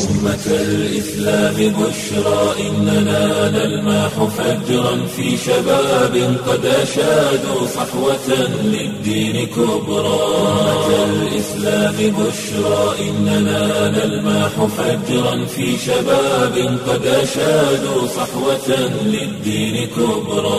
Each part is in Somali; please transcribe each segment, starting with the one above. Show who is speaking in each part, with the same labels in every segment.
Speaker 1: أمة الإسلام بشرى إننا نلمح فجرا في شباب قد أشادوا صحوة للدين كبرى أمة الإسلام بشرى إننا نلمح فجرا في شباب قد أشادوا صحوة للدين كبرى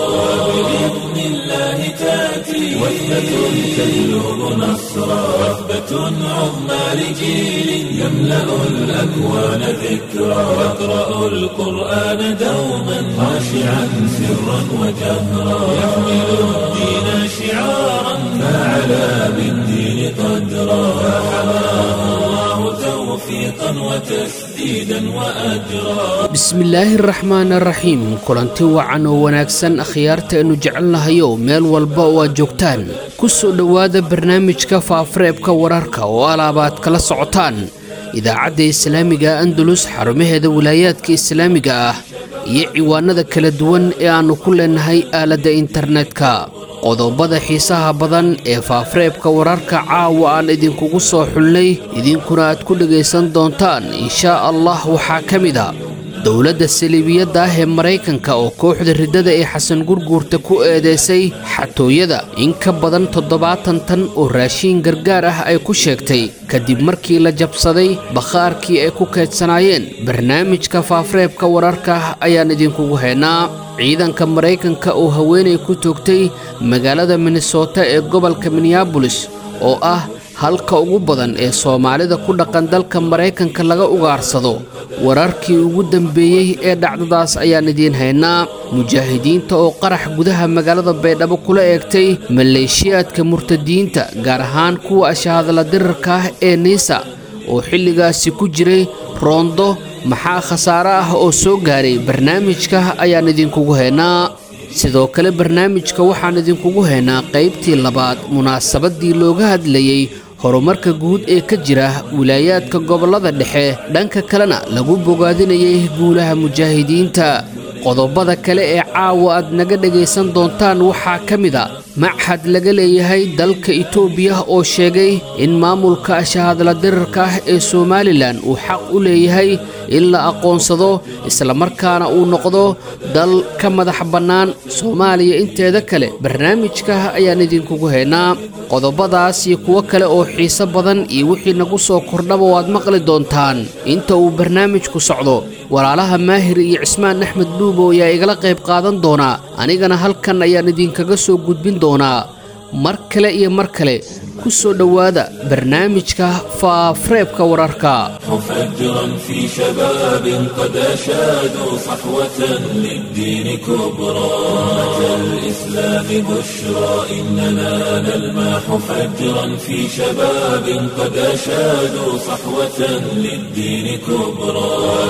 Speaker 1: بإذن الله تأتي وحدة تجلب نصرا وثبة عظمى لجيل يملأ الأكوان ذكرا يقرأ القرآن دوما خاشعا سرا وجهرا يحمل الدين شعارا فعلى بالدين قدرا فحماه الله توفيقا وتسديدا وأجرا
Speaker 2: بسم الله الرحمن الرحيم كلانتي وعن وناكسن أخيارتا إنو جعلنا هيو ميل والبا وجوكتان كسو دوادا برنامجك فافريبك وراركا والابات كلا سعوتان idaacadda islaamiga andalus xarumaheeda wilayaadka islaamiga ah iyo ciwaanada kala duwan ee aanu ku leenahay aaladda internetka qodobada xiisaha badan ee faafreebka wararka caawa aan idinkugu soo xulnay idinkuna aad ku dhagaysan doontaan inshaa allah waxaa ka mid a dowladda saliibiyadda ah ee maraykanka oo kooxda riddada ee xasan gurguurta ku eedeysay xatooyada in ka badan 70 tan oo raashiin gargaar ah ay ku sheegtay kadib markii la jabsaday bakhaarkii ay ku kaydsanaayeen barnaamijka faafreebka wararka ayaan idinkugu haynaa ciidanka maraykanka oo haweenay ku toogtay magaalada Minnesota ee gobolka Minneapolis oo ah halka ugu badan ee Soomaalida ku dhaqan dalka Mareykanka laga ugaarsado wararkii ugu dambeeyay ee dhacdadaas ayaan idin haynaa mujaahidiinta oo qarax gudaha magaalada Baydhabo kula eegtay maleeshiyaadka murtadiinta gaar ahaan kuwa ashahadla dirarka ah ee Nisa oo xilligaasi ku jiray roondo maxaa khasaare ah oo soo gaaray barnaamijka ayaan idinkugu haynaa sidoo kale barnaamijka waxaan idinkugu haynaa qaybtii labaad munaasabadii looga hadlayay horumarka guud ee ka jira wilayaadka gobolada dhexe dhanka kalena lagu bogaadinayay guulaha mujaahidiinta qodobada kale ee caawa aad naga dhagaysan doontaan waxaa ka mid a machad laga leeyahay dalka Itoobiya oo sheegay in maamulka ashahadla dirarka ah ee Somaliland uu xaq u leeyahay in la aqoonsado isla markaana uu noqdo dal ka madax bannaan Soomaaliya inteeda kale barnaamijka ayaan idinkugu haynaa qodobadaas iyo kuwa kale oo xiiso badan iyo wixii nagu soo kordhaba waad maqli doontaan inta uu barnaamijku socdo walaalaha Maahir iyo Cismaan Axmed Duubo ayaa igala qayb qaadan doona anigana halkan ayaan idinkaga soo gudbin doonaa mar kale iyo mar kale ku soo dhawaada barnaamijka faafreebka wararka
Speaker 1: فجرا في شباب قد أشادوا صحوة للدين كبرى أمة الإسلام بشرى إننا نلمح فجرا في شباب قد أشادوا صحوة للدين كبرى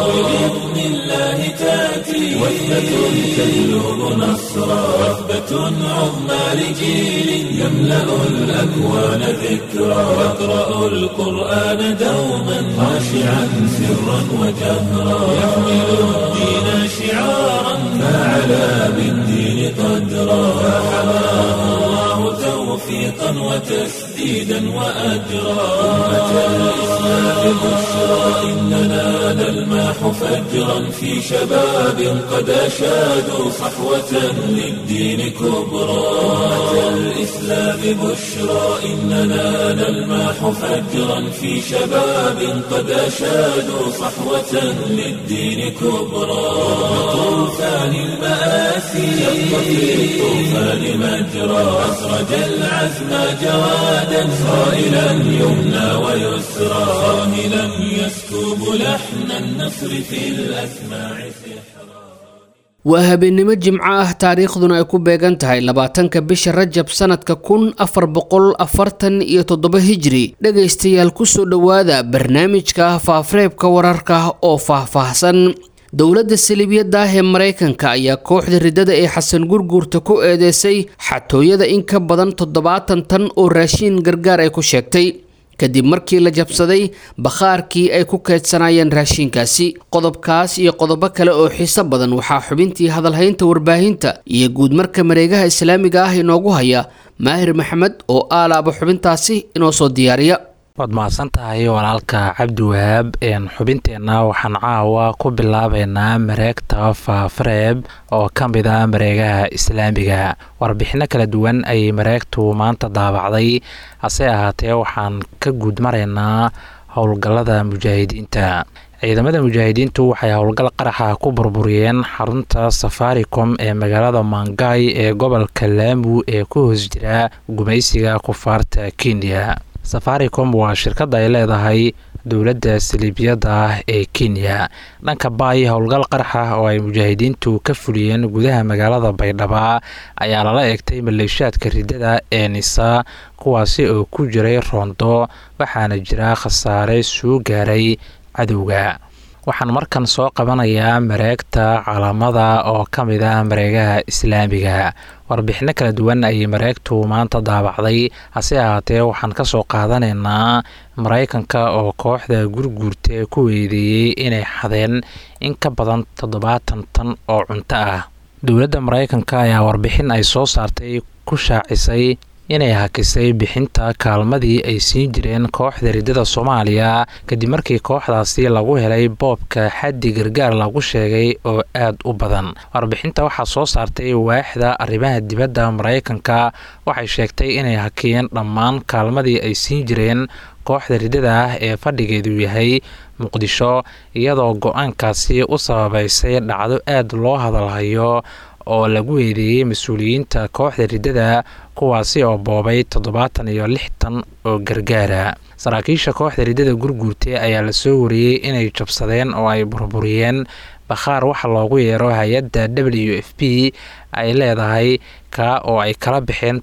Speaker 1: بإذن الله تأتي وحدة تجلب نصرا وثبة عظمى لجيل يملأ الأكوان ذكرا يقرأ القرآن دوما خاشعا سرا وجهرا يحمل الدين شعارا فعلى بالدين قدرا فحماه الله توفيقا وتسديدا وأجرا أمة الإسلام بشرى إننا نلمح فجرا في شباب قد أشادوا صحوة للدين كبرى أمة الإسلام بشرى إننا نلمح فجرا في شباب قد أشادوا صحوة للدين كبرى طوفان المآسي شق في الطوفان مجرى أسرج العزم جوادا صائلا يمنى ويسرى صاهلا يسكب لحن النصر في الأسماع
Speaker 2: وهابينimo jimco ah taariikhduna ay ku beegan tahay 20ka bisha Rajab sanadka 1447 Hijri dhageystayaal ku soo dhawaada barnaamijka faafreebka wararka oo faahfaahsan dowladda saliibiyadda ah ee Mareykanka ayaa kooxda riddada ee xasan gurguurta ku eedeysay xatooyada in ka badan 70 tan oo raashiin gargaar ay ku sheegtay kadib markii la jabsaday bakhaarkii ay ku kaydsanaayeen raashinkaasi qodobkaas iyo qodobo kale oo xiiso badan waxaa xubintii hadalhaynta warbaahinta iyo guud marka mareegaha islaamiga ah inoogu haya Maahir Maxamed oo aalaaba xubintaasi inoo soo diyaariya
Speaker 3: waad mahadsantahay walaalka cabdiwahaab. xubinteenna waxaan caawa ku bilaabeynaa mareegta faafareeb oo ka mid ah mareegaha islaamiga. warbixino kala duwan ayay mareegtu maanta daabacday, hase ahaatee waxaan ka guud maraynaa howlgallada mujaahidiinta. ciidamada mujaahidiintu waxay howlgal qaraxa ku burburiyeen xarunta safaricom ee magaalada Mangai ee gobolka Lamu ee ku hoos jira gumaysiga kufaarta Kenya. Safaricom waa shirkad ay leedahay dowladda saliibiyada ah ee Kenya. dhanka baay, howlgal qaraxa oo ay mujaahidiintu ka fuliyeen gudaha magaalada Baydhabo ayaa lala eegtay maleeshiyaadka ridada ee Nisa, kuwaasi oo ku jiray roondo, waxaana jira khasaare soo gaaray cadowga. waxaan markan soo qabanayaa mareegta calaamada oo ka mid ah mareegaha islaamiga. warbixino kala duwan ayay mareegtu maanta daabacday, hase ahaatee waxaan ka soo qaadanaynaa Maraykanka oo kooxda gurguurta ku weydiiyey inay xadeen in ka badan 70 tan oo cunto ah. dowladda Maraykanka ayaa warbixin ay soo saartay ku shaacisay inay hakisay bixinta kaalmadii ay siin jireen kooxda ridada Soomaaliya kadib markii kooxdaasi lagu helay boobka xaddi gargaar lagu sheegay oo aad u badan. warbixinta waxaa soo saartay waaxda arrimaha dibadda Maraykanka, waxay sheegtay inay hakiyeen dhammaan kaalmadii ay siin jireen kooxda ridada ah ee fadhigeedu yahay Muqdisho, iyadoo go'aankaasi u sababaysay dhacdo aad loo hadalhayo oo lagu weydiyey mas-uuliyiinta kooxda ridada, kuwaasi oo boobay 76 tan oo gargaara. saraakiisha kooxda ridada gurguurta ayaa la soo wariyey inay jabsadeen oo ay burburiyeen bakhaar waxa loogu yeero hay-adda WFP ay leedahay ka oo ay kala baxeen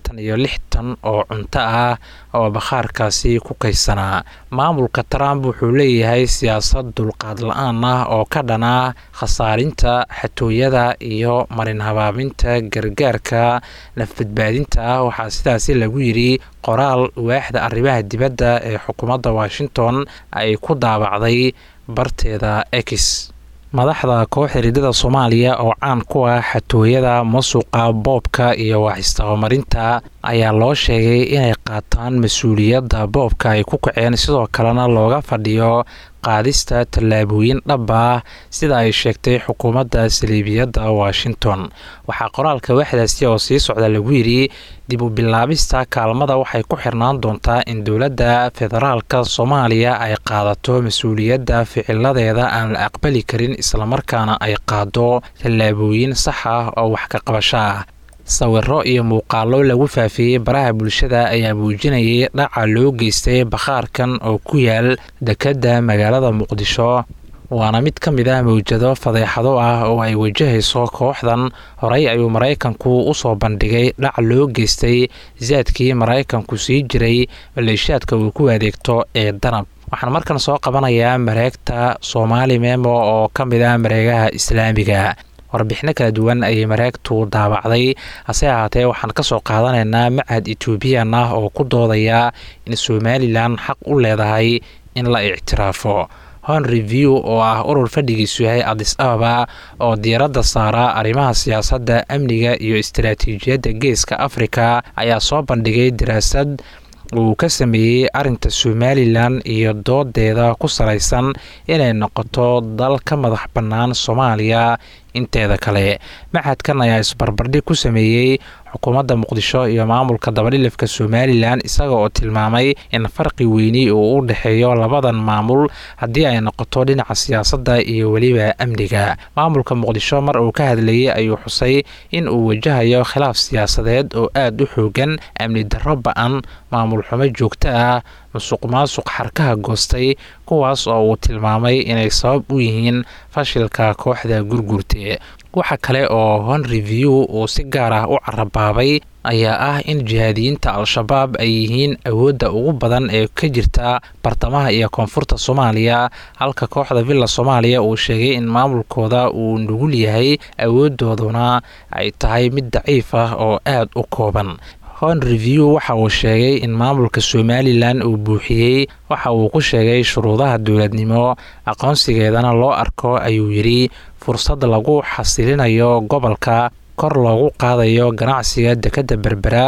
Speaker 3: 76 tan oo cunto ah oo bakhaarkaasi ku kaysanaa. maamulka Trump wuxuu leeyahay siyaasad dulqaad la'aan ah oo ka dhana khasaarinta, xatooyada iyo marin habaabinta gargaarka nafbadbaadinta. waxaa sidaasi lagu yiri qoraal waaxda arrimaha dibadda ee xukuumadda Washington ay ku daabacday barteeda X. madaxda kooxda ridada Soomaaliya oo caan ku ah xatooyada, masuqa, boobka iyo wax-isdabamarinta ayaa loo sheegay inay qaataan mas-uuliyadda boobka ay ku kaceen, sidoo kalena looga fadhiyo qaadista tallaabooyin dhab ah sida ay sheegtay xukuumadda saliibiyadda Washington. waxaa qoraalka waaxdaasi oo sii socda lagu yiri dib u bilaabista kaalmada waxay ku xirnaan doontaa in dowladda federaalka Soomaaliya ay qaadato mas-uuliyadda ficiladeeda aan la aqbali karin, islamarkaana ay qaado tallaabooyin sax ah oo wax ka qabasho ah. sawirro iyo muuqaallo lagu faafiyey baraha bulshada ayaa muujinayay dhaca loo geystay bakhaarkan oo ku yaal dekedda magaalada Muqdisho, waana mid ka mid ah mawjado fadeexado ah oo ay wajahayso kooxdan. horey ayuu Maraykanku u soo bandhigay dhac loo geystay zaadkii Maraykanku sii jiray maleeshiyaadka uu ku adeegto ee danab. waxaan markan soo qabanayaa mareegta Somali Memo oo ka mid ah mareegaha islaamiga. warbixino kala duwan ayay mareegtu daabacday, hase ahaatee waxaan ka soo qaadanaynaa machad Ethiopian ah oo ku doodaya in Somaliland xaq u leedahay in la ictiraafo. Horn Review oo ah urur fadhigiisu yahay Addis Ababa oo diiradda saara arrimaha siyaasadda, amniga iyo istiraatiijiyadda Geeska Afrika ayaa soo bandhigay daraasad uu ka sameeyey arinta Somaliland iyo doodeeda ku salaysan inay noqoto dal ka madax bannaan Soomaaliya inteeda kale. machadkan ayaa isbarbardhig ku sameeyey xukuumadda Muqdisho iyo maamulka dabadhilifka Somaliland, isaga oo tilmaamay in farqi weyni uu u dhexeeyo labadan maamul haddii ay noqoto dhinaca siyaasadda iyo weliba amniga. maamulka Muqdisho mar uu ka hadlayay ayuu xusay in uu wajahayo khilaaf siyaasadeed oo aad u xoogan, amni darro ba'an, maamul xumo joogto ah, musuqmaasuq xarkaha goostay, kuwaas oo uu tilmaamay inay sabab u yihiin fashilka kooxda gurguurta. waxa kale oo Horn Review uu si gaar ah u carabaabay ayaa ah in jihaadiyiinta Al-Shabaab ay yihiin awoodda ugu badan ee ka jirta bartamaha iyo koonfurta Soomaaliya, halka kooxda Villa Soomaaliya uu sheegay in maamulkooda uu nugul yahay, awoodooduna ay tahay mid daciif ah oo aad u kooban. Horn Review waxa uu sheegay in maamulka Somaliland uu buuxiyey waxa uu ku sheegay shuruudaha dowladnimo, aqoonsigeedana loo arko ayuu yiri fursad lagu xasilinayo gobolka, kor loogu qaadayo ganacsiga dekedda Berbera,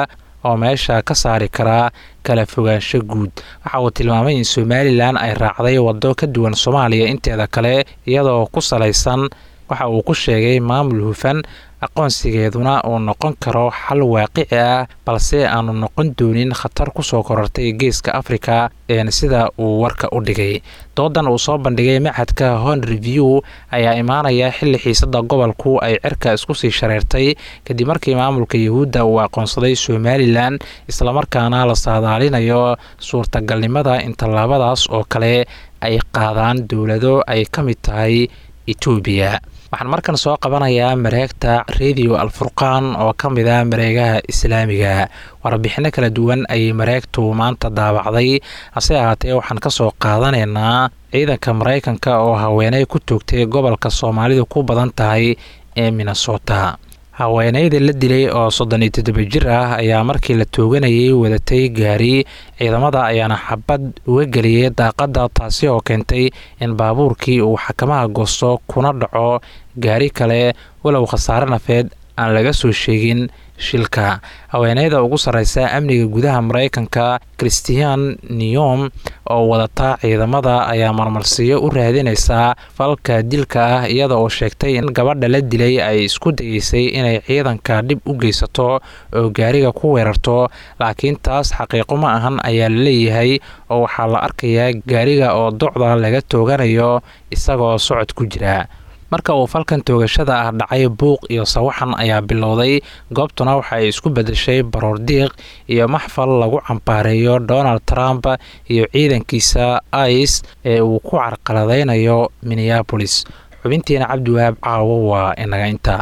Speaker 3: oo meesha ka saari kara kala fogaansho guud. waxa uu tilmaamay in Somaliland ay raacday waddo ka duwan Soomaaliya inteeda kale iyadoo ku salaysan waxa uu ku sheegay maamul hufan aqoonsigeeduna uu noqon karo xal waaqici ah balse aanu noqon doonin khatar ku soo korortay geeska Afrika sida uu warka u dhigay. doodan uu soo bandhigay Machadka Horn Review ayaa imaanaya xilli xiisada gobolku ay cirka isku sii shareertay kadib markii maamulka Yahuudda uu aqoonsaday Somaliland isla markaana la saadaalinayo suurtagalnimada in tallaabadaas oo kale ay qaadaan dowlado ay ka mid tahay Ethiopia. waxaan markan soo qabanayaa mareegta Radio Al-Furqan oo ka mid ah mareegaha Islaamiga. warbixino kala duwan ay mareegtu maanta daabacday hase ahaatee waxaan ka soo qaadanaynaa ciidanka Mareykanka oo haweeney ku toogtay gobolka Soomaalidu ku badan tahay ee Minnesota. haweeneyda la dilay oo 37 jir ah ayaa markii la tooganayay wadatay gaari ciidamada ayaana xabad uga geliyay daaqada taasi oo keentay in baabuurkii uu xakamaha goosto kuna dhaco gaari kale walow khasaare nafeed aan laga soo sheegin shilka. haweeneyda ugu sareysa amniga gudaha Mareykanka Christian Niom oo wadata ciidamada ayaa marmarsiyo u raadinaysa falka dilka ah iyada oo sheegtay in gabadha la dilay ay isku dayeysay inay ciidanka dib u geysato oo gaariga ku weerarto laakiin taas xaqiiqo ma ahan ayaa la leeyahay oo waxaa la arkayaa gaariga oo docda laga tooganayo isagoo socod ku jira. marka uu falkan toogashada ah dhacay buuq iyo sawaxan ayaa bilowday goobtuna waxa ay isku bedeshay baroor diiq iyo maxfal lagu campaareeyo Donald Trump iyo ciidankiisa ICE ee uu ku carqaladeynayo Minneapolis. xubintiina Cabdiwahaab caawo waa inaga inta.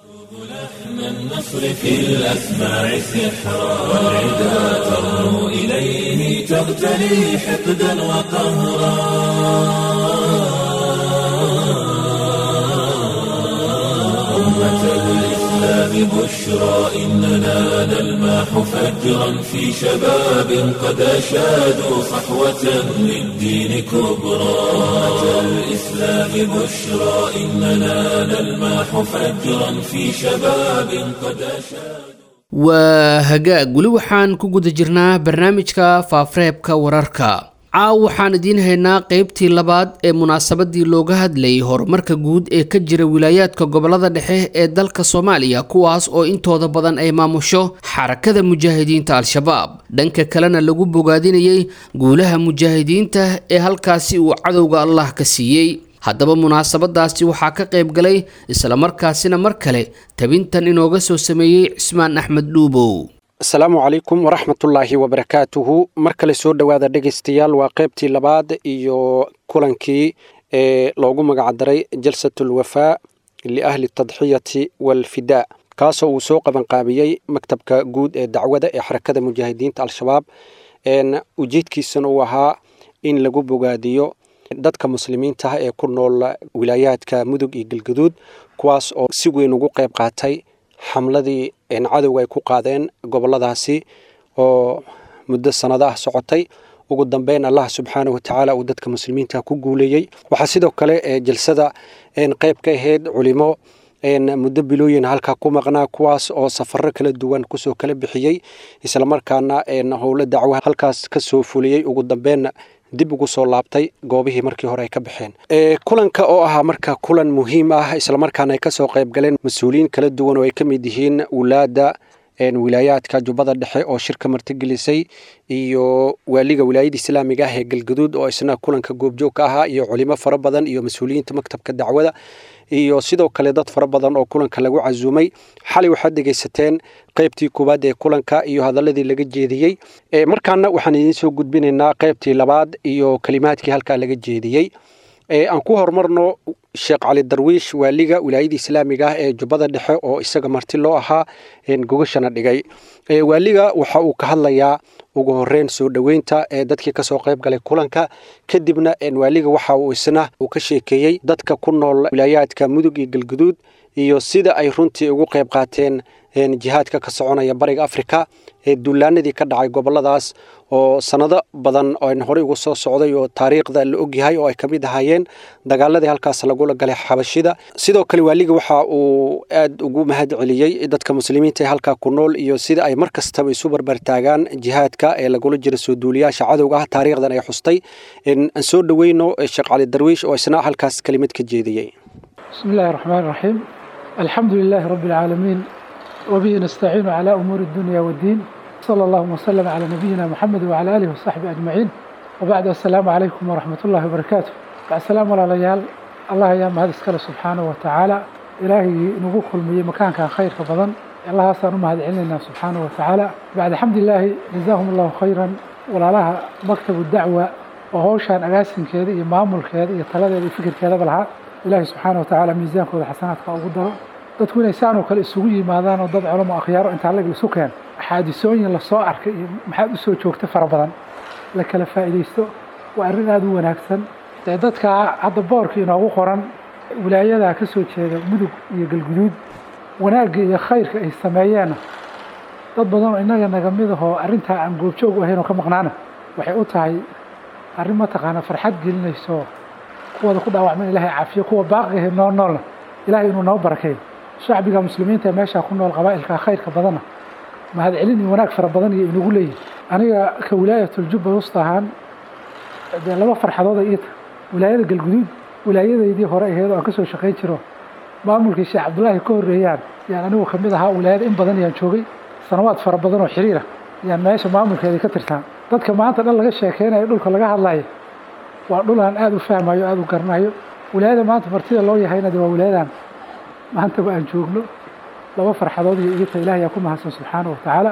Speaker 1: النصر في الأسماع سحرا والعدا ترنو إليه تغتلي حقدا وقهرا. الإسلام بشرى إننا نلمح فجرا في شباب قد أشادوا صحوة للدين كبرى. الإسلام بشرى إننا نلمح فجرا في شباب قد أشادوا.
Speaker 2: وهجاء قولي وحان كوجود جرنا برنامجك فافريبك وراركا. waxaan idiin haynaa qaybtii labaad ee munaasabadii looga hadlayay horumarka guud ee ka jira wilaayaadka gobolada dhexe ee dalka Soomaaliya kuwaas oo intooda badan ay maamusho xarakada mujaahidiinta Al-Shabaab dhanka kalena lagu bogaadinayay guulaha mujaahidiinta ee halkaasi uu cadowga Allah ka siiyay. haddaba munaasabadaasi waxaa ka qayb galay isla markaasina mar kale tabintan inooga soo sameeyay Cismaan Axmed Dhuubow.
Speaker 4: السلام عليكم ورحمة الله وبركاته. مركل سود وهذا دقيستيال وقيبتي لبعض إيو كولانكي لوغو مقعدري جلسة الوفاء لأهل التضحية والفداء كاسو وسوق بنقابيي مكتب كجود دعوة حركة مجاهدين الشباب إن وجيت كيسنوها إن لجو بوجاديو dadka muslimiinta ah ee ku nool wilaayadka mudug iyo galgaduud kuwaas oo si weyn ugu qayb qaatay xamladii cadowga ay ku qaadeen goboladaasi oo muddo sanadaha socotay ugu dambeyn Allah subhanahu wa ta'ala uu dadka muslimiinta ku guuleeyay. waxa sidoo kale jalsada qayb ka ahayd culimo muddo bilooyin halka ku maqnaa kuwaas oo safarro kala duwan ku soo kala bixiyay isla markaana howlo dacwo halkaas ka soo fuliyay ugu dambeyn dib ugu soo laabtay goobihii markii hore ay ka baxeen. kulanka oo ahaa marka kulan muhiim ah isla markaana ay ka soo qayb galeen mas'uuliyiin kala duwan oo ay ka mid yihiin walaada wilaayaadka Jubbada Dhexe oo shirka martigelisay iyo waaliga wilaayada Islaamiga ah ee Galgaduud oo isna kulanka goobjoog ka ahaa iyo culimo fara badan iyo mas'uuliyiinta maktabka dacwada iyo sidoo kale dad fara badan oo kulanka lagu casuumay. xalay waxaad dhageysateen qaybtii koobaad ee kulanka iyo hadaladii laga jeediyay. markaana waxaan idin soo gudbinaynaa qaybtii labaad iyo kalimaadkii halka laga jeediyay. aan ku hormarno Sheekh Cali Darwiish waaliga wilaayada Islaamiga ah ee Jubbada Dhexe oo isaga marti loo ahaa gogashana dhigay. waaliga waxa uu ka hadlayaa ugu horeyn soo dhaweynta dadkii ka soo qayb galay kulanka kadibna waaliga waxa uu isna ka sheekeeyay dadka ku nool wilaayadka mudug iyo galgaduud iyo sida ay runtii ugu qayb qaateen jihaadka ka soconaya bariga afrika duulaanadii ka dhacay goboladaas oo sanado badan oo horey ugu soo socday oo taariikhda la ogyahay oo ay ka mid ahaayeen dagaaladii halkaas lagula galay xabashida sidoo kale waaliga waxa uu aad ugu mahad celiyey dadka muslimiinta ee halkaa ku nool iyo sida ay mar kastaba isu barbartaagaan jihaadka ee lagula jiro soo duuliyaasha cadowga ah taariikhdan ay xustay aan soo dhaweyno sheekh cali darwiish oo isna halkaas kelimad ka jeediyey
Speaker 5: bismillaahi raxmaani raxiim alxamdu lilaahi rabbi alcaalamiin وبه نستعين على أمور الدنيا والدين صلى الله وسلم على نبينا محمد وعلى آله وصحبه أجمعين وبعد السلام عليكم ورحمة الله وبركاته السلام على ليال الله يا مهد اسكال سبحانه وتعالى إلهي نبوك المي مكان كان خير فضلا الله صار مهد علينا سبحانه وتعالى بعد حمد الله جزاهم الله خيرا ولا لها مكتب الدعوة وهو شان أجاسن كذا إمام الكذا يطلع فكر كذا بالها إلهي سبحانه وتعالى ميزان كل حسنات قدره dadku inay saan oo kale isugu yimaadaan oo dad culimo akhyaaro inta la isu keen xaadisooyin la soo arkay maxaad u soo joogtay fara badan la kala faa'iideysto waa arrin aad u wanaagsan dadka hadda boorka inoogu qoran wilaayada ka soo jeeda mudug iyo galguduud wanaagga iyo khayrka ay sameeyeen dad badan oo inaga naga mid ah oo arrinta aan goobjoog ahayn oo ka maqnaana waxay u tahay arrin ma taqaana farxad gelinayso kuwa ku dhaawacmay ilaahay caafiyo kuwa baaqi nool ilaahay inuu noo barakeeyo shacbiga muslimiinta meesha ku nool qabaa'ilka khayrka badana mahad celin iyo wanaag fara badan iyo inagu leeyahay aniga ka wilaayatul jubba wastahan laba farxadood ay wilaayada galguduud wilaayadeedii hore ahayd oo aan ka soo shaqeyn jiro maamulkii Sheekh Cabdullaahi ka horeeyaan yaan anigu kamid ahaa wilaayada in badan yaan joogay sanawaad fara badan oo xiriir ah yaan meesha maamulkeeda ka tirsan dadka maanta dhan laga sheekeynayo dhulka laga hadlayo waa dhul aan aad u fahmayo aad u garanayo wilaayada maanta martida loo yahayna waa wilaayadan maanta aan joogno laba farxadood iyo igita ilaahay ku mahadsan subxaanahu wa ta'ala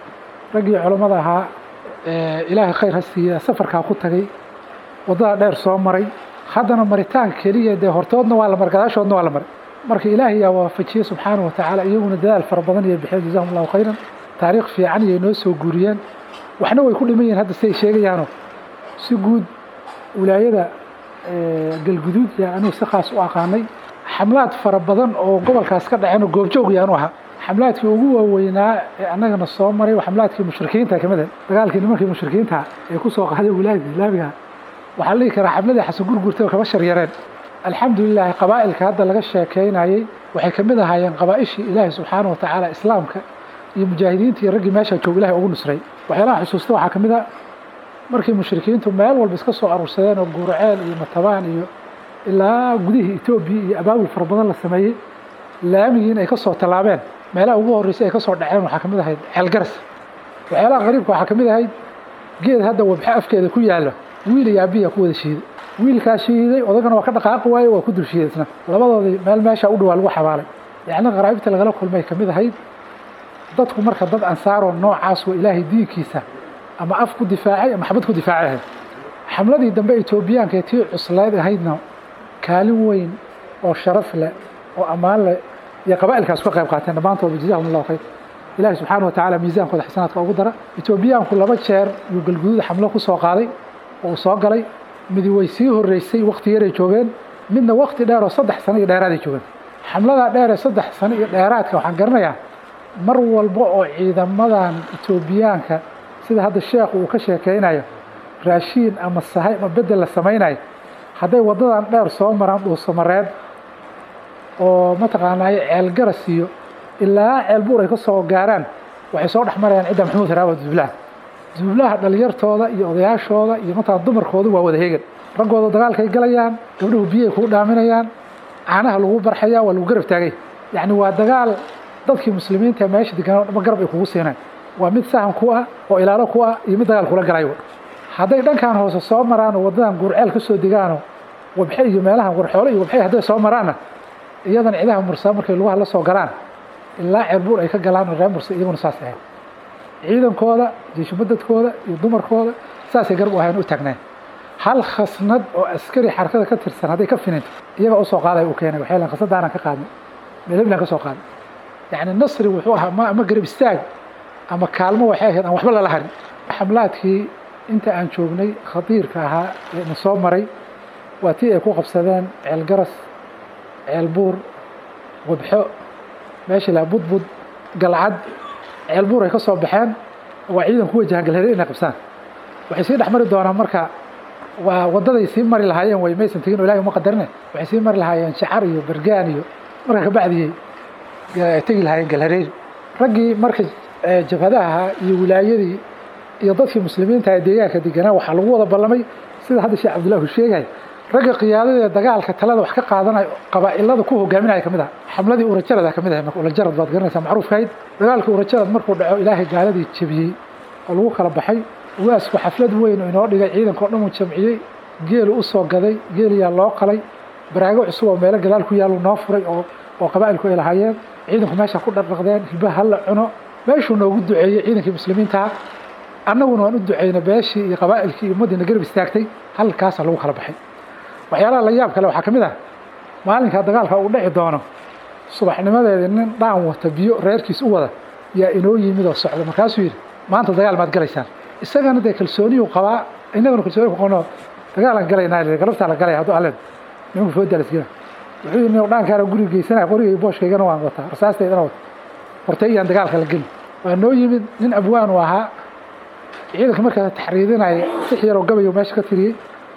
Speaker 5: ragii culimada ahaa ilaahay khayr hasiiya safarka ku tagay wadada dheer soo maray haddana maritaan kaliya de hortoodna waa la margadaashoodna waa la maray marka ilaahay yaa waafajiyay subxaanahu wa ta'ala iyaguna dadaal far badan iyo bixiyay jazakumullahu khayran taariikh fiican iyo noo soo guuriyeen waxna way ku dhimayeen hadda say sheegayaano si guud wilaayada galguduud yaa anu si khaas u aqaanay xamlaad fara badan oo gobolkaas ka dhaceen oo goobjoog yaanu ahaa xamlaadkii ugu waaweynaa ee annagana soo maray xamlaadkii mushrikiinta kamid ah dagaalkii nimankii mushrikiinta ee ku soo qaaday wilaayada islaamiga waxaa la karaa xamladii xasan gurgurtay oo kaba sharyareen alxamdulillaah qabaa'ilka hadda laga sheekeynayay waxay kamid ahaayeen qabaa'ishii ilaahay subxaanahu wa ta'ala islaamka iyo mujaahidiinta iyo raggii meesha joog ilaahay ugu nusray waxyaalaha xusuusta waxaa kamid ah markii mushrikiintu meel walba iska soo aruursadeen oo guurceel iyo matabaan iyo ilaa gudihii Itoobiya iyo abaabul fara badan la sameeyay laamigiin ay ka soo talaabeen meelaha ugu horeysay ay ka soo dhaceen waxaa kamid ahayd xelgaras waxyaalaha qariibka waxaa kamid ahayd geed hadda wabxa afkeeda ku yaala wiil iyo abiya ku wada shiiday wiilkaas shiiday odagana waa ka dhaqaaqi waayo waa ku dul shiidaysna labadoodii meel meesha u dhawaa lagu xabaalay yacni qaraabta lagala kulmay kamid ahayd dadku marka dad ansaaro noocaas waa ilaahay diinkiisa ama af ku difaacay ama xabad ku difaacay xamladii dambe Itoobiyaanka tii cuslayd ahaydna kaalin weyn oo sharaf leh oo amaan leh ya qabaa'ilkaas ka qayb qaateen dhamaantood jazakumullahu khayr ilaahay subxaanahu wa ta'ala miisaankooda xasanaadka ugu dara Itoobiyaanku laba jeer iyo galguduud xamlo ku soo qaaday oo soo galay mid way sii horeysay waqti yar ay joogeen midna waqti dheer oo 3 sano iyo dheeraad ay joogeen xamlada dheer ee 3 sano iyo dheeraadka waxaan garanayaa mar walba oo ciidamadan Itoobiyaanka sida hadda sheekhu uu ka sheekeynayo raashin ama sahay ama bedel la sameeyay haday wadadan dheer soo maraan dhuusamareed oo ma taqaanay ceel garas iyo ilaa ceel buur ay ka soo gaaraan waxay soo dhaxmarayaan ciidan Maxamuud Raawad Zuulaha dhalinyartooda iyo odayaashooda iyo mataa dumarkooda waa wada heegan ragooda dagaalka ay galayaan gabdhuhu biyo ku dhaaminayaan caanaha lagu barxayaa waa lagu garab taagay yani waa dagaal dadkii muslimiinta meesha degan ma garab ay kugu siinay waa mid sahan ku ah oo ilaalo ku ah iyo mid dagaal kula galayo haday dhankan hoose soo maraan wadadan gurceel ka soo digaano wabxay iyo meelaha warxoolo iyo wabxay haday soo maraana iyadan ciidaha mursaa markay lugaha la soo galaan ilaa ceelbuur ay ka galaan reer mursa iyaguna saas ah ciidankooda jiishmadadkooda iyo dumarkooda saasay garab u ahayn u taagnaan hal khasnad oo askari xarkada ka tirsan haday ka fininto iyaga u soo qaaday uu keenay waxay la khasnadaana ka qaadnay meelna ka soo qaaday yani nasri wuxuu ahaa ma garab istaag ama kaalmo waxay ahayd aan waxba la lahayn xamlaadkii inta aan joognay khatiirka ahaa ee soo maray waa tii ay ku qabsadeen ceel garas ceel buur wabxo meesha la budbud galcad ceelbuur ay ka soo baxeen waa ciidan ku wajahan galhareer inay qabsaan waxay sii dhex mari doonaan marka waa wadaday sii mari lahaayeen way maysan tegin oo ilaahay uma qadarine waxay sii mari lahaayeen shacar iyo bergaan iyo marka ka bacdiyey tegi lahaayeen galhareer raggii marka jabhadaha iyo wilaayadii iyo dadkii muslimiinta ee deegaanka deganaa waxaa lagu wada ballamay sida hadda sheekh cabdullaahi sheegay ragga qiyaadada dagaalka talada wax ka qaadanay qabaa'ilada ku hogaaminaya kamid ah xamladii urajarada kamid ah marka urajarad baad garanaysaa macruufkayd dagaalka urajarad markuu dhaco ilaahay gaaladii jabiyey oo lagu kala baxay waasku xaflad weyn oo inoo dhigay ciidanka oo dhan uu jamciyey geelu u soo gaday geeliyaa loo qalay baraago cusub oo meelo gadaal ku yaallu noo furay oo qabaa'ilku ay lahaayeen ciidanku meesha ku dhaqdhaqdeen hilbaha la cuno meeshuu noogu duceeyey ciidankii muslimiintaha annaguna waan u duceyna beeshii iyo qabaa'ilkii iyo ummaddiina garab istaagtay halkaasa lagu kala baxay waxyaalaha la yaab kale waxaa ka mid ah maalinkaa dagaalka uu dhici doono subaxnimadeedii nin dhaan wata biyo reerkiis u wada yaa inoo yimid oo socda markaasuu yidhi maanta dagaal maad galaysaan isagana dee kalsooniyuu qabaa innaguna kalsooni ku qabno dagaalaan galaynaa galabtaa la galaya hadduu allen nimanku foodaalasgina wuxuu yidhi nin dhaankaana guriga geysanaya qorigay booshkaygana waan wataa rasaasteydana wata hortay iyaan dagaalka la geli waa noo yimid nin abwaan uu ahaa ciidanka markaa taxriidinaya six yaroo gabayo meesha ka tiriyey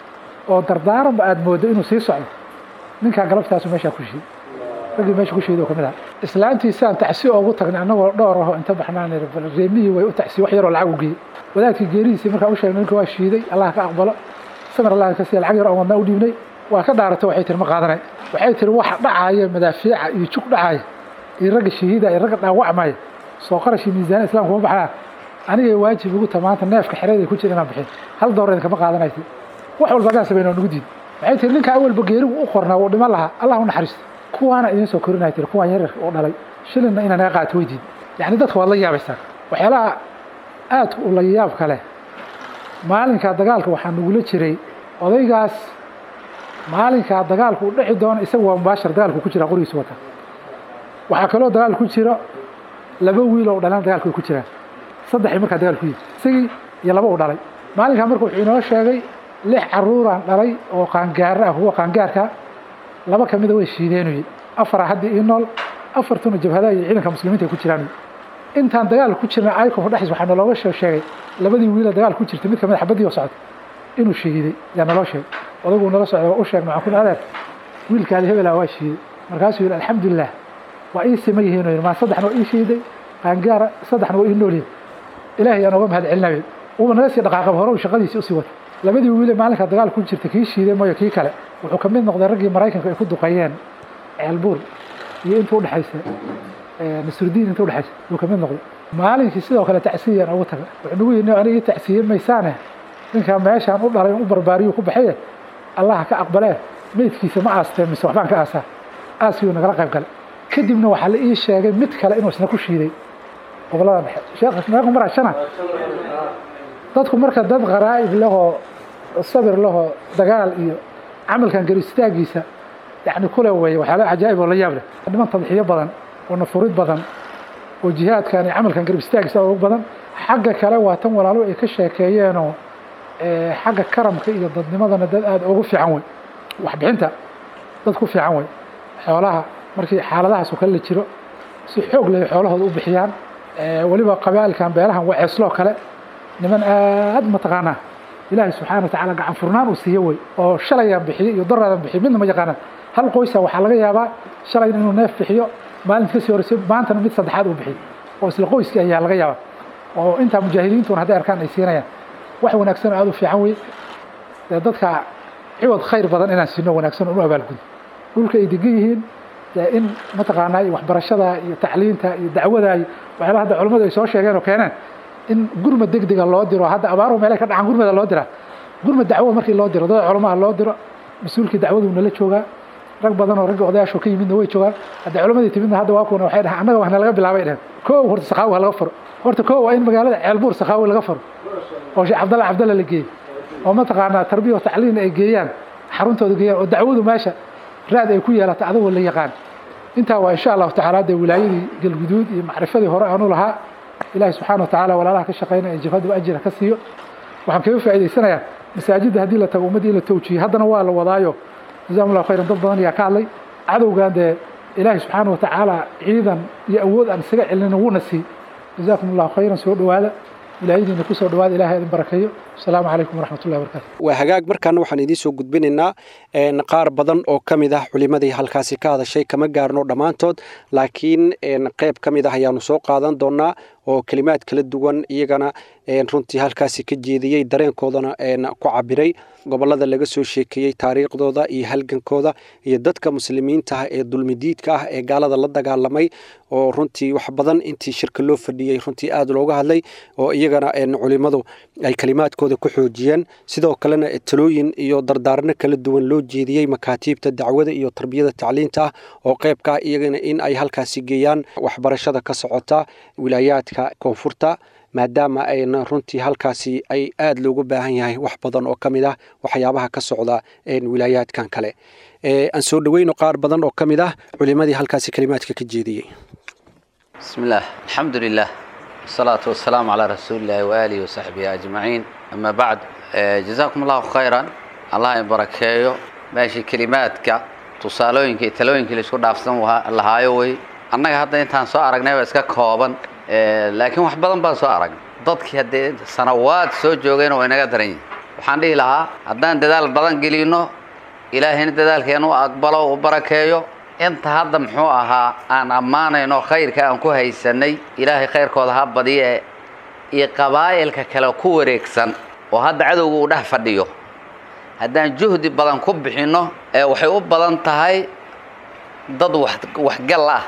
Speaker 5: oo dardaaranba aad mooddo inuu sii socdo ninkaa galabtaasu meeshaa ku shiiday raggii meesha ku shiiday oo ka mid ah islaantiisaan tacsi oogu tagnay annagoo dhowr ahoo inta baxnaan reemihii way u tacsiye wax yaroo lacag u geeyey wadaadkii geerihiisii markaa u sheegnay ninka waa shiiday allah ka aqbalo samir allah ka siiya lacag yar oo wadnaa u dhiibnay waa ka dhaarato waxay tiri ma qaadanay waxay tiri waxa dhacaaya madaafiica iyo jug dhacaaya iyo ragga shahiida iyo ragga dhaawacmaya soo qarashii miisaanada islaamka uma baxnaa anigay waajib ugu ta maanta neefka xereeday ku jira inaan bixin hal dooreed kama qaadanaysa wax walba haddaan samayno nagu diid waxay tiri ninka awalba geerigu u qornaa wuu dhiman lahaa allah u naxariisto kuwaana idiin soo korinaya tiri kuwaan yaryarka oo dhalay shilinna inaa naga qaato weydiid yacni dadka waad la yaabaysaa waxyaalaha aadka u la yaabka leh maalinkaa dagaalka waxaa nagula jiray odaygaas maalinkaa dagaalku u dhici doono isaga waa mubaashar dagaalku ku jira qorigiisu wata waxaa kaloo dagaal ku jiro laba wiil oo dhalaan dagaalku ay ku jiraan saddexii markaa dagaal ku yimid isagii iyo laba u dhalay maalinkaa marka wuxuu inoo sheegay 6 caruuraan dhalay oo qaangaar ah kuwa qaangaarka laba ka mid ah way shiideenuyi 4 haddii ii nool 4tuna jabhadaha iyo ciidanka muslimiinta ay ku jiraan intaan dagaal ku jirna ayko fadhis waxaa nalooga sheegay labadii wiil dagaal ku jirtay mid ka mid xabadii oo socotay inuu shiiday yaa naloo sheegay odagu nala socday oo u sheeg maxaa ku adeer wiilkaadi hebel waa shiiday markaasuu yiri alxamdulillah waa ii sameeyeen ma saddexna ii shiiday qaangaar saddexna waa ii nooliyay ilaahay aan uga mahad celinay uu naga sii dhaqaaqay hore oo shaqadiisa u sii wata labadii wiil maalinka dagaal ku jirtay kii shiiday mooyo kii kale wuxuu ka mid noqday raggii Mareykanka ay ku duqayeen ceelbuur iyo inta u dhaxaysa nasrudiin inta u dhaxaysa uu ka mid noqday maalinkii sidoo kale tacsiyan ugu tagay wuxuu nagu yidhi aniga tacsiyan maysaane ninka meeshaan u dhalay u barbaariyo ku baxay Allah ka aqbalay meedkiisa ma aastay mise waxbaan ka aasaa aasiyo nagala qayb galay kadibna waxaa la ii sheegay mid kale inuu isna ku shiiday gobolada dhexe sheekh meeqa mar ashana dadku marka dad qaraa'ib laho sabir laho dagaal iyo camalkan garistaagiisa yani kula way waxyaalo cajaa'ib oo la yaab leh dhiman tadxiyo badan oo nafurid badan oo jihaadkan iyo camalkan garistaagiisa oo badan xagga kale waa tan walaalo ay ka sheekeeyeen oo xagga karamka iyo dadnimadana dad aad ugu fiican way wax bixinta dad ku fiican way xoolaha markii xaaladahaas oo kale la jiro si xoog leh xoolahooda u bixiyaan waliba qabaalkan beelahan waceeslo kale niman aad mataqaana ilaahay subxaanahu wa ta'ala gacan furnaan uu siiyay way oo shalayaan bixiyo iyo daraadan bixiyo midna ma yaqaan hal qoysa waxa laga yaabaa shalay inuu neef bixiyo maalintii soo horeysay maantana mid saddexaad uu bixiyo oo isla qoyska ayaa laga yaabaa oo inta mujaahidiintu hadda arkaan ay siinayaan wax wanaagsan aad u fiican way dadka ciwad khayr badan inaan siino wanaagsan oo abaalgud dhulka ay degan yihiin in mataqaanaa waxbarashada iyo tacliinta iyo dacwada waxyaalaha hadda culimadu ay soo sheegeen oo keeneen in gurma degdega loo diro hadda abaaro meel ka dhacan gurmada loo dira gurma dacwo markii loo diro dad culimada loo diro mas'uulkii dacwadu nala jooga rag badan oo rag odayaasho ka yimid way joogaan hadda culimadii timidna hadda waa kuwana waxay dhahaan annaga waxna laga bilaabay dhahan koow horta saqaawi laga furo horta koow waa in magaalada ceelbuur saqaawi laga furo oo sheekh Cabdalla la geeyay oo mataqaanaa tarbiyo iyo tacliin ay geeyaan xaruntooda geeyaan oo dacwadu meesha raad ay ku yeelato adigu la yaqaan inta waa insha Allah ta'ala de wilaayadii galguduud iyo macrifadii hore aanu lahaa ilaahay subhanahu wa ta'ala walaalaha ka shaqeynaya jifadu ajira ka siiyo waxaan kaga faa'iideysanayaa masaajidda hadii la tago ummadii la tawjiih haddana waa la wadaayo jazakumullahu khayran dad badan ayaa ka hadlay cadowgan de ilaahay subxaana watacaala ciidan iyo awood aan isaga celina wuuna sii jazaakum allahu khayran soo dhowaada wilaayadiina ku soo dhowaada ilahay idin barakeeyo asalaamu calaykum waraxmatullahi wabarakatu
Speaker 4: waa hagaag markaana waxaan idiin soo gudbinaynaa qaar badan oo ka mid ah culimadii halkaasi ka hadashay kama gaarno dhammaantood laakiin qayb ka mid ah ayaanu soo qaadan doonaa oo kelimaad kala duwan iyagana runtii halkaasi ka jeediyey dareenkoodana ku cabiray gobolada laga soo sheekeeyey taariikhdooda iyo halgankooda iyo dadka muslimiinta ah ee dulmidiidka ah ee gaalada la dagaalamay oo runtii wax badan intii shirka loo fadhiyey runtii aad looga hadlay oo iyagana culimadu ay kalimaadkooda ku xoojiyeen sidoo kalena talooyin iyo dardaarno kala duwan loo jeediyey makaatiibta dacwada iyo tarbiyada tacliinta ah oo qaybka iyagana in ay halkaasi geeyaan waxbarashada ka socota wilaayaadka koonfurta maadaama ayna runtii halkaasi ay aad loogu baahan yahay wax badan oo ka mid ah waxyaabaha ka socda wilaayaadkan kale aan soo dhaweyno qaar badan oo ka mid ah culimadii halkaasi kalimaadka ka jeediyey
Speaker 6: bismillaah alxamdulilah wasalaatu wasalaamu calaa rasuulillahi waaalihi wasaxbihi ajmaciin ama bacd jazaakum allahu khayran allah in barakeeyo meeshii kelimaadka tusaalooyinka iyo talooyinkii laisku dhaafsan lahaayo wey annaga hadda intaan soo aragnay baa iska kooban laakiin wax badan baan soo aragnay dadkii haddee sanawaad soo joogayna way naga daran yihin waxaan dhihi lahaa haddaan dadaal badan gelino ilaahayna dadaalkeena u aqbalo u barakeeyo inta hadda muxuu ahaa aan ammaanayno khayrka aan ku haysanay ilaahay khayrkooda ha badiye iyo qabaa'ilka kale ku wareegsan oo hadda cadowga uu dhex fadhiyo haddaan juhdi badan ku bixinno waxay u badan tahay dad waxgal ah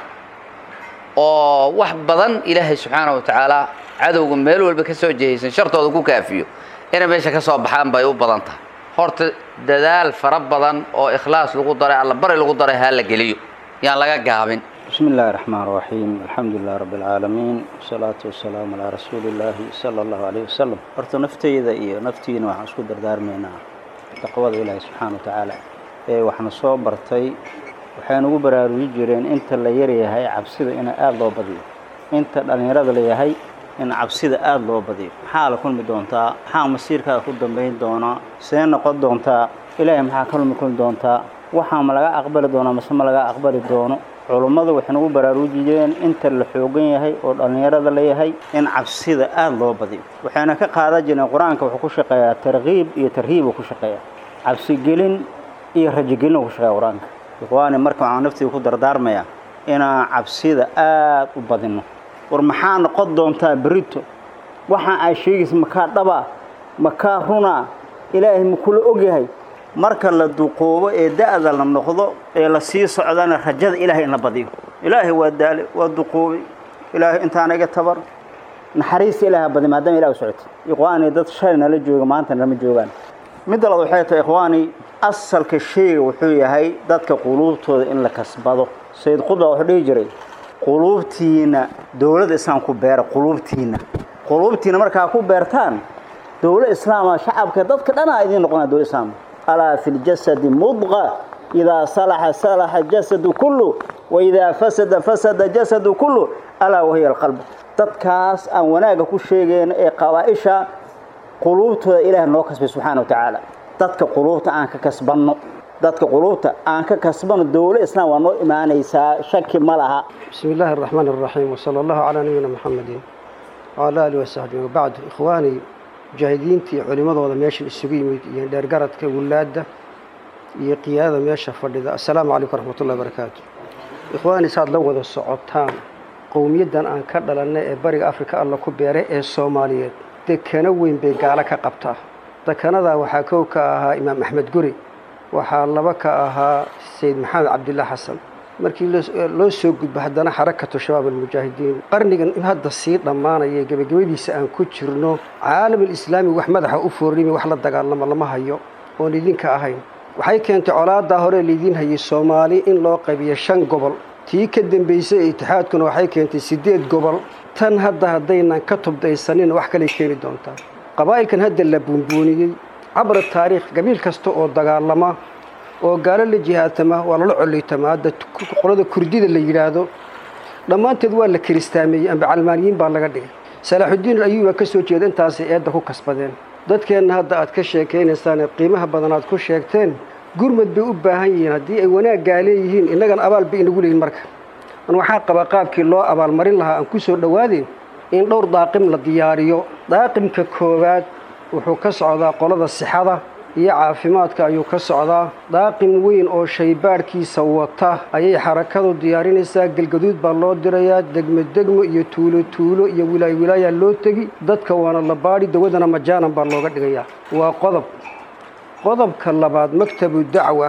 Speaker 6: oo wax badan ilaahay subxaana watacaala cadowga meel walba ka soo jehaysan shartooda ku kaafiyo inay meesha ka soo baxaan bay u badan tahay horta dadaal fara badan oo ikhlaas lagu daray alla bari lagu daray ha la geliyo yaan laga gaabin
Speaker 7: بسم الله الرحمن الرحيم الحمد لله رب العالمين والصلاة والسلام على رسول الله صلى الله عليه وسلم horta naftayda iyo naftiina waxaan isku dardaarmaynaa taqwada ilaahay subxaana watacaala waxaana soo bartay waxaan ugu baraaruji jireen inta la yaryahay cabsida in aad loo badiyo inta dhalinyarada la yahay in cabsida aad loo badiyo maxaa la kulmi doontaa maxaa masiirkaada ku dambayn doonaa see noqon doontaa ilaahay maxaa ka kulmi doontaa waxaa ma laga aqbali doonaa mase ma laga aqbali doono culummadu waxay ugu baraaruji jireen inta la xoogan yahay oo dhalinyarada la yahay in cabsida aad loo badiyo waxaana ka qaadan jireen quraanka wuxuu ku shaqeeyaa targhiib iyo tarhiib ku shaqeeyaa cabsi gelin iyo rajo gelin ku shaqeeyaa quraanka ikhwaani marka aan naftiga ku dardaarmaya inaan cabsida aad u badino war maxaa noqon doontaa berito waxa ay sheegis makaa dhaba makaa runa ilaahay ma kula ogyahay marka la duqoobo ee da'da la noqdo ee la sii socdana rajada ilaahay in la badiyo ilaahay waa daale waa duqoobay ilaahay intaan iga tabar naxariis ilaahay badi maadaama ilaahay socod ikhwaani dad shalna la jooga maanta lama joogaan mid la waxay tahay ikhwaani asalka shayga wuxuu yahay dadka quluubtooda in la kasbado sayd qudba wuxuu dhihi jiray quluubtiina dawladda islaam ku beera quluubtiina markaa ku beertaan dawladda islaamka shacabka dadka dhan ay idin noqonaa dawladda islaam ala fil jasad mudgha idha salaha jasad kullu wa idha fasada jasad kullu ala wa hiya alqalb dadkaas aan wanaaga ku sheegeen ee qawaa'isha quluubtooda ilaahay noo kasbay subhanahu wa ta'ala dadka quluubta aan ka kasbanno dadka quluubta aan ka kasbano dawladda islaam waa noo imaanaysaa shaki ma laha
Speaker 8: bismillahir rahmanir rahim wa sallallahu ala nabiyyina muhammadin wa ala alihi wa sahbihi wa ba'd ikhwani mujaahidiintii culimadooda meesha isugu yimid iyo dheergaradka wulaada iyo qiyaada meesha fadhida assalaamu calaykum waraxmatullahi wabarakaatu ikhwaani saad la wada socotaan qowmiyadan aan ka dhalanay ee bariga afrika alla ku beeray ee soomaaliyeed dekana weyn bay gaala ka qabtaa dekanada waxaa kow ka ahaa imaam axmed guri waxaa laba ka ahaa sayid maxamed cabdillah xasan markii loo soo gudbo haddana xarakatu shabaab almujaahidiin qarnigan in hadda sii dhammaanaya gebagabadiisa aan ku jirno caalamul islaami wax madaxa u foornimi wax la dagaalamo lama hayo oon idinka ahayn waxay keentay colaadaa hore lidiin hayay soomaali in loo qaybiyo 5 gobol tii ka dambeysay itixaadkuna waxay keentay 8 gobol tan hadda haddaynan ka tubdaysanin wax kale keeni doontaa qabaa'ilkan hadda la buunbuuniyey cabra taariikh qabiil kasta oo dagaalama oo gaalo la jihaatama waa la coleytama hadda qolada kurdida la yiraahdo dhammaanteed waa la kiristaameeyay amba calmaaniyiin baa laga dhigay salaaxudiin ayuuba ka soo jeeda intaas eedda ku kasbadeen dadkeenna hadda aad ka sheekaynaysaan qiimaha badan aad ku sheegteen gurmad bay u baahan yihiin haddii ay wanaaggaa leeyihiin innagana abaal bay inagu leeyihin marka an waxaa qabaa qaabkii loo abaalmarin lahaa aan ku soo dhowaadeen in dhowr daaqim la diyaariyo. daaqimka koowaad wuxuu ka socdaa qolada sixada iyo caafimaadka ayuu ka socdaa. daaqim weyn oo shaybaadhkiisa wata ayay xarakadu diyaarinaysaa. galgaduud baa loo dirayaa, degmo iyo tuulo iyo wilaayaa loo tegi. dadka waana la baadhi, dawadana majaanan baa looga dhigayaa. waa qodobka labaad, maktabu dacwa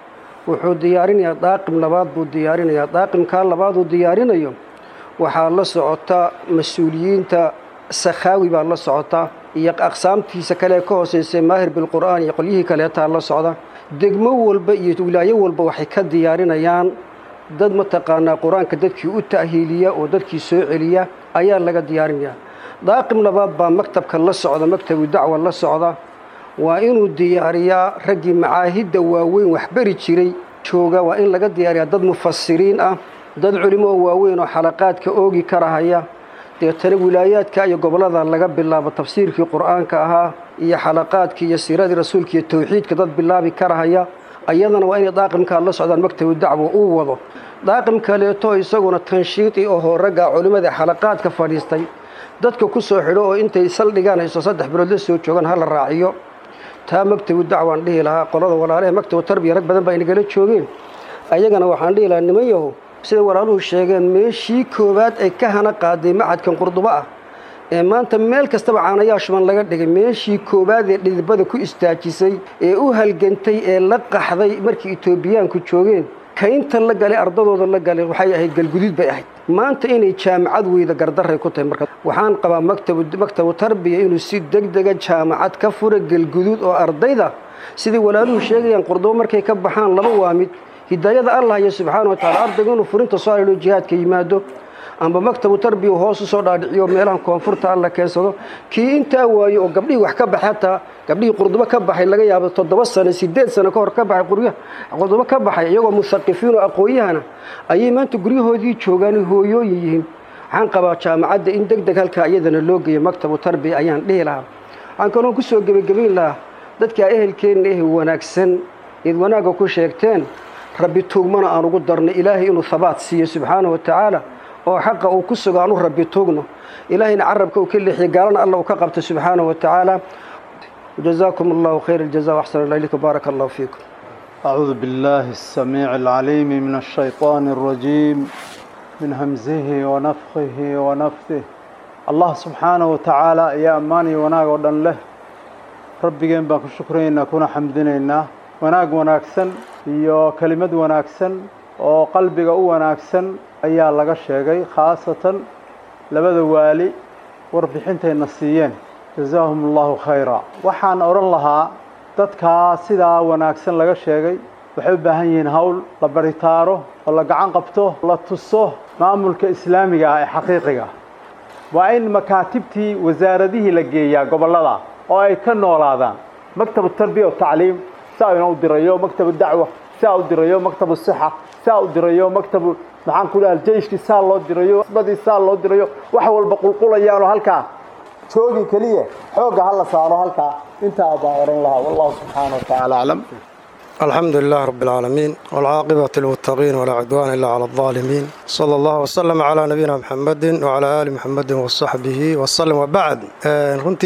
Speaker 8: wuxuu diyaarinayaa daaqim labaad buu diyaarinayaa. daaqimkaa labaad uu diyaarinayo waxaa la socotaa mas-uuliyiinta sakhaawi baa la socotaa iyo aqsaamtiisa kale ka hooseysay maahir bilqur'aan iyo qolyihii kaleetaa la socda. degmo walba iyo wilaayo walba waxay ka diyaarinayaan dad mataqaanaa qur-aanka dadkii u ta'hiiliya oo dadkii soo celiya ayaa laga diyaarinayaa. daaqim labaad baa maktabka la socda, maktabu dacwa la socda. waa inuu diyaariyaa raggii macaahidda waaweyn waxbari jiray jooga. waa in laga diyaariyaa dad mufasiriin ah, dad culimo oo waaweyn oo xalaqaadka oogi karahaya. deetana wilaayaadka iyo gobollada laga bilaabo tafsiirkii qur'aanka ahaa iyo xalaqaadkii iyo siiradii rasuulka iyo tawxiidka dad bilaabi karahaya. ayadana waa inay daaqimkaa la socdaan maktabu dacwa uu wado. daaqim kaleeto isaguna tanshiiti ahoo ragga culimmada xalaqaadka fadhiistay dadka ku soo xidho oo intay saldhigaan hayso 3 bilood la soo joogaan hala raaciyo. taa maktabu dacwaan dhihi lahaa qolada walaalaha maktabu tarbiya rag badan baa inagala joogeen. ayagana waxaan dhihi lahaa niman yahow sida walaaluhu sheegeen meeshii koowaad ay ka hana qaaday macadkan Qurduba ah ee maanta meel kastaba caanayaashuban laga dhigay, meeshii koowaad ee dhidibada ku istaajisay ee u halgantay ee la qaxday markii Itoobiyaanku joogeen kaynta la galay ardadooda la galay waxay ahayd galguduud bay ahayd. maanta inay jaamacad weyda gardaray ku tahay. marka waxaan qabaa maktabu tarbiya inuu si degdega jaamacad ka furo galguduud oo ardayda sidii walaaluhu sheegayaan Qurduba markay ka baxaan laba waa mid hidaayada Allah iyo subxaanahu wa ta'ala ardaygu inuu furinta soo helo jihaadka yimaado amba maktabu tarbiya hoos u soo dhaadhiciyo meelahan koonfurta alla keensado. kii intaa waayo oo gabdhii wax ka baxata gabdhii Qurduba ka baxay laga yaabo 7 sano 8 sano ka hor ka baxay Qurduba ka baxay iyagoo musaqifiin oo aqooyahana ayay maanta guryahoodii joogaan hooyooyin yihiin. waxaan qabaa jaamacadda in degdeg halka iyadana loo geeyo maktabu tarbiya ayaan dhihi lahaa. waxaan kaloo ku soo gabagabayn lahaa dadka ehelkeena wanaagsan id wanaaga ku sheegteen rabbi tuugmana aan ugu darno ilaahay inuu thabaat siiyo subxaanahu wa ta'ala oo xaqa uu ku sugaanu rabbi tuugno ilaahayna carabka uu ka leexiyo gaalana Allah uu ka qabto subxaanahu wa ta'ala. جزاكم الله خير الجزاء وأحسن الله إليكم بارك الله فيكم.
Speaker 9: أعوذ بالله السميع العليم من الشيطان الرجيم من همزه ونفخه ونفثه. الله سبحانه وتعالى يا أماني وناق ودن له ربي جنب شكرين كنا حمدنا وناق وناكسن يا كلمة وناكسن وقلبك وناكسن أيها الله الشيء خاصة لبذ والي وربحنته النصيين جزاهم الله خيرا. waxaan oran lahaa dadka sida wanaagsan laga sheegay waxay u baahan yihiin hawl la baritaaro oo la gacan qabto la tuso maamulka islaamiga ee xaqiiqiga. waa in makaatibtii wasaaradihii la geeyaa gobolada oo ay ka noolaadaan maktab tarbiya iyo tacliim saa inuu dirayo maktab dacwa saa u dirayo maktab sixa saa u dirayo maktab maxaan ku dhaal jeeshki saa loo dirayo badii saa loo dirayo wax walba qulqulayaan halka توجي كليه حوجة هلا صاروا هلكا انت أبارن الله والله سبحانه وتعالى أعلم.
Speaker 8: الحمد لله رب العالمين والعاقبة للمتقين ولا عدوان إلا على الظالمين. صلى الله وسلم على نبينا محمد وعلى آل محمد وصحبه وسلم. وبعد كنت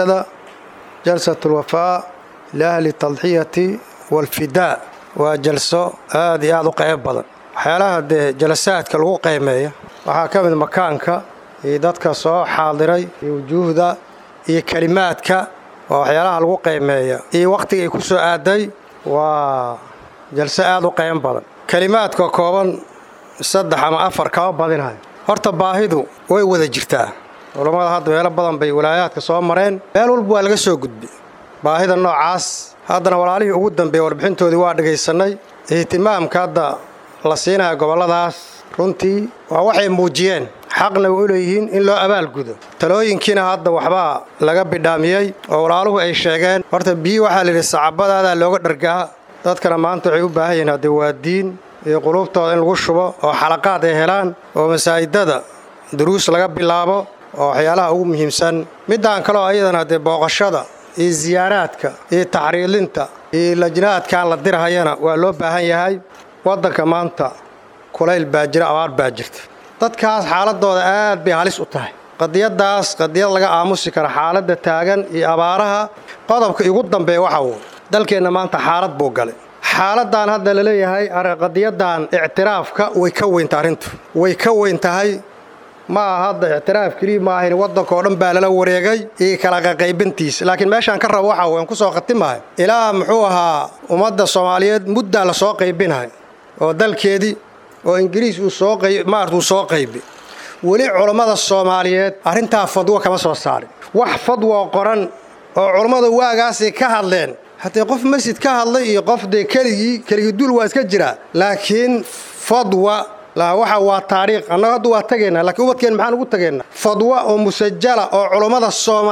Speaker 8: جلسة الوفاء لأهل التضحية والفداء وجلسة هذه قيم بدن حيالها جلسات كالغو قيمية وحاكم مكانك dadka soo xaadiray iyo wujuuhda iyo kalimaadka waxyaalaha lagu qiimeeyo iyo waqtiga ay ku soo aaday waa jalsa aad u qiimo badan. kalimaadka kooban 3 ama 4 ka badinahay. horta baahidu way wada jirtaa. culimada hadda meelo badan bay wilaayaadka soo mareen meel walba waa laga soo gudbay baahida noocaas. haddana walaalihii ugu dambeeyay warbixintoodii waa dhageysanay. ihtimaamka hadda la siinayo goboladaas runtii waa waxay muujiyeen xaqna u leeyihiin in loo abaal gudo. talooyinkiina hadda waxba laga bidhaamiyay oo walaaluhu ay sheegeen. horta biyo waxa la yiri saxaabadaada looga dhargaa. dadkana maanta waxay u baahan yihiin hadda waa diin iyo qulubtooda in lagu shubo oo xalaqaad ay helaan oo masaajidada duruus laga bilaabo oo waxyaalaha ugu muhiimsan. midaan kale oo ayadana hadda booqashada iyo ziyaaraadka iyo taxriilinta iyo lajnaadkan la dirhayana waa loo baahan yahay. waddanka maanta kulayl baa jira, abaar baa jirta. dadkaas xaaladooda aad bay halis u tahay. qadiyadaas qadiyad laga aamusi kara xaaladda taagan iyo abaaraha. qodobka ugu dambeeya waxa uu dalkeenna maanta xaalad buu galay. xaaladdan hadda la leeyahay qadiyadan ictiraafka way ka weynta arrintu way ka weyn tahay. ma hadda ictiraaf kaliya ma ahayn, waddanka oo dhan baa lala wareegay iyo kala qaybintiisa. laakiin meeshaan ka rabo waxa weyn ku soo khatimahay ilaa muxuu ahaa ummadda Soomaaliyeed muddo la soo qaybinahay oo dalkeedii oo Ingiriis uu soo qaybi. weli culimada Soomaaliyeed arrintaa fadwo kama soo saarin. wax fadwo qoran oo culimada waagaasi ka hadleen haddii qof masjid ka hadlay iyo qof keligii dul waa iska jira. laakiin fadwa la waxa waa taariikh annaga hadda waa tageena. laakiin ubadkeen maxaan ugu tageena fadwa oo musajjala oo culimada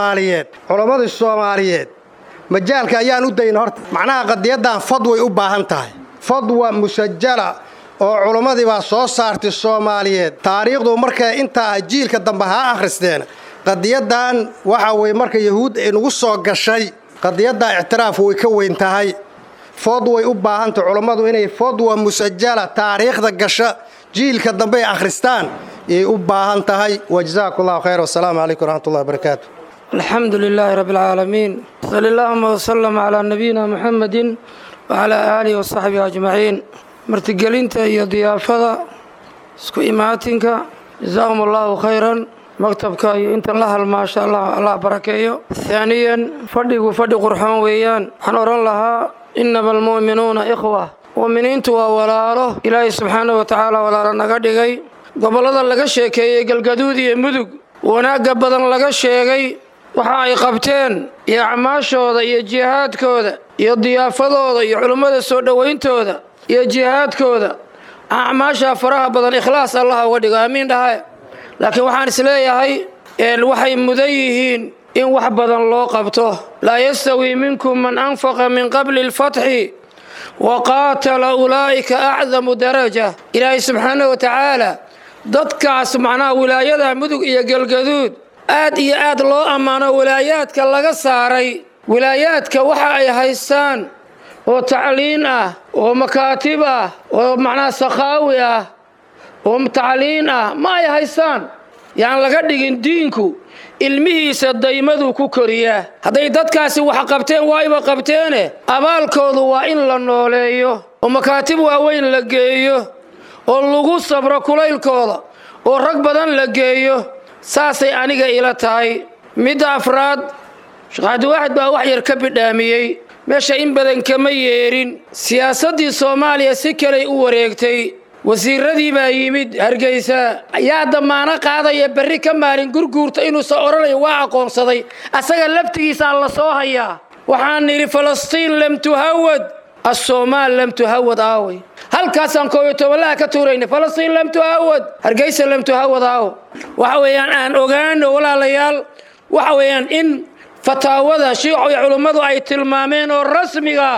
Speaker 8: Soomaaliyeed majaalka ayaan u dayna. horta macnaha qadiyadan fadway u baahan tahay. fadwa musajjala oo culimadii baa soo saartay Soomaaliyeed. taariikhdu markay inta jiilka dambe ha akhristeen qadiyadan waxa way marka yahuud inagu soo gashay. qadiyada ictiraaf way ka weyn tahay. fadway u baahan tahay culimadu inay fadwa musajjala taariikhda gasha jiilka dambe akhristaan ee u baahan tahay. wajazaakumullahu khayr. wasalaamu calaykum waraxmatullahi wabarakaatuh.
Speaker 10: الحمد لله رب العالمين صلى الله وسلم على نبينا محمد وعلى آله وصحبه أجمعين. martigelinta iyo diyaafada isku imaatinka jazaahum allahu khayran. maktabka iyo inta la halmaasha allah barakeeyo. ثانيا fadhigu fadhi qurxoon weeyaan. waxaan oran lahaa inama almu'minuuna ikhwa. mu'miniintu waa walaalo ilaahay subxaanahu wa tacaala walaalo naga dhigay. gobollada laga sheekeeyey galgaduud iyo mudug wanaagga badan laga sheegay waxa ay qabteen iyo acmaashooda iyo jihaadkooda iyo diyaafadooda iyo culimmada soo dhowayntooda iyo jihaadkooda acmaasha faraha badan ikhlaas allah uga dhigo aamiin dhahay. laakiin waxaan isleeyahay waxay mudan yihiin in wax badan loo qabto. laa yastawi minkum man anfaqa min qabli alfatxi wa qaatala ulaa'ika acdamu daraja. ilaahay subxaanahu wa tacaala dadkaas macnaha wilaayada mudug iyo galgaduud aad iyo aad loo ammaano. wilaayaadka laga saaray wilaayaadka waxa ay haystaan oo tacliin ah oo makaatib ah oo macnaha sakhaawi ah oo tacliin ah ma ay haystaan. yaan laga dhigin diinku ilmihiisa daymadu ku koriyaa. hadday dadkaasi wax qabteen waayba qabteene abaalkoodu waa in la nooleeyo oo makaatib waaweyn la geeyo oo lagu sabro kulaylkooda oo rag badan la geeyo. saasay aniga ila tahay. midda afraad Sheekh Cabdiwaaxid baa wax yar ka bidhaamiyey. meesha in badan kama yeerin. siyaasaddii Soomaaliya si kale u wareegtay. wasiiradii baa yimid Hargeysa ayaa damaano qaadaya berri ka maalin gurguurta inuu soo oranayo waa aqoonsaday. asaga laftigiisa la soo hayaa. waxaan niri Falastiin lam tuhawad as-Soomaal lam tuhawad aaway. halkaasaan kooyotobalaha ka tuurayna Falastiin lam tuhawad Hargeysa lam tuhawad aaw. waxa weeyaan aan ogaano walaalayaal waxa weeyaan in fataawada shiico iyo culimmadu ay tilmaameen oo rasmiga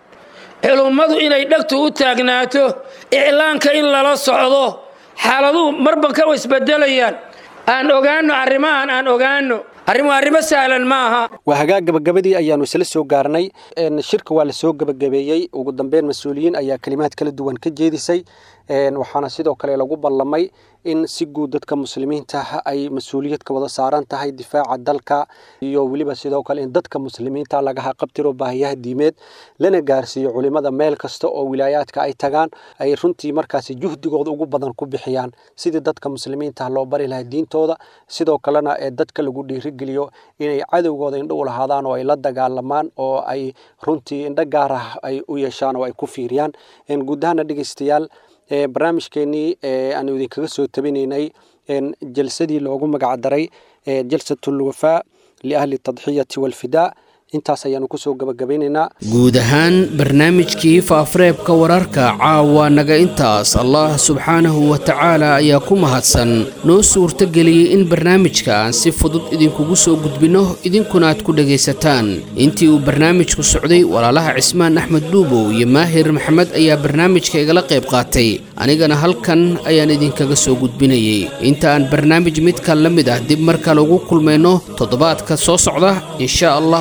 Speaker 10: culimmadu inay dhagtu u taagnaato iclaanka in lala socdo. xaaladuhu marban ka isbedelayaan. aan ogaano arrimahan aan ogaano arrimo sahlan maaha.
Speaker 4: waa hagaag gabagabadii ayaanu isla soo gaarnay. shirka waa la soo gabagabeeyey. ugu dambeyn mas-uuliyiin ayaa kalimaad kala duwan ka jeedisay. waxaana sidoo kale lagu ballamay in si guud dadka muslimiinta ay mas-uuliyad ka wada saaran tahay difaaca dalka iyo weliba sidoo kale in dadka muslimiinta laga qabtiro baahiyaha diimeed lana gaarsiiyo culimada meel kasta oo wilaayaadka ay tagaan ay runtii markaasi juhdigooda ugu badan ku bixiyaan sidii dadka muslimiinta loo bari lahaa diintooda. sidoo kalena dadka lagu dhiirigeliyo inay cadowgooda indho u lahaadaan oo ay la dagaalamaan oo ay runtii indho gaar ah ay u yeeshaan oo ay ku fiiriyaan. guud ahaan dhegeystayaal barnaamijkeenii aan idinkaga soo tabinaynay jalsadii loogu magac daray jalsatul wafaa liahli tadxiyati walfidaa. intaas ayaanu kusoo gabagabaynaynaa.
Speaker 2: guud ahaan barnaamijkii faafareebka wararka caawa naga intaas. allah subxaanahu wa tacaala ayaa ku mahadsan noo suurtageliyey in barnaamijka aan si fudud idinkugu soo gudbinno idinkuna aad ku dhegaysataan. intii uu barnaamijku socday walaalaha cismaan axmed dhuubow iyo maahir maxamed ayaa barnaamijka igala qayb qaatay. anigana halkan ayaan idinkaga soo gudbinayey. inta aan barnaamij midkan la mid ah dib mar kale ugu kulmayno toddobaadka soo socda insha allah waxaan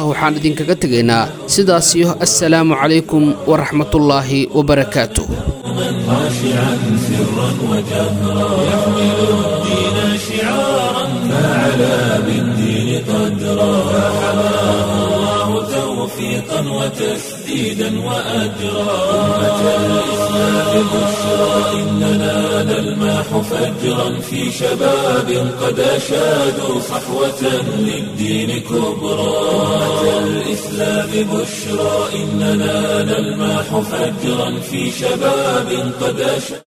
Speaker 2: idinkaga tegaynaa sidaas iyo assalaamu calaykum waraxmatullaahi wabarakaatuh
Speaker 1: خاشعا سرا وجهرا يحمل الدين شعارا فعلى بالدين قدرا فحماه الله توفيقا وتسديدا وأجرا أمة الإسلام بشرى إننا نلمح فجرا في شباب قد أشادوا صحوة للدين كبرى أمة الإسلام بشرى إننا نلمح فجرا في شباب قد أشادوا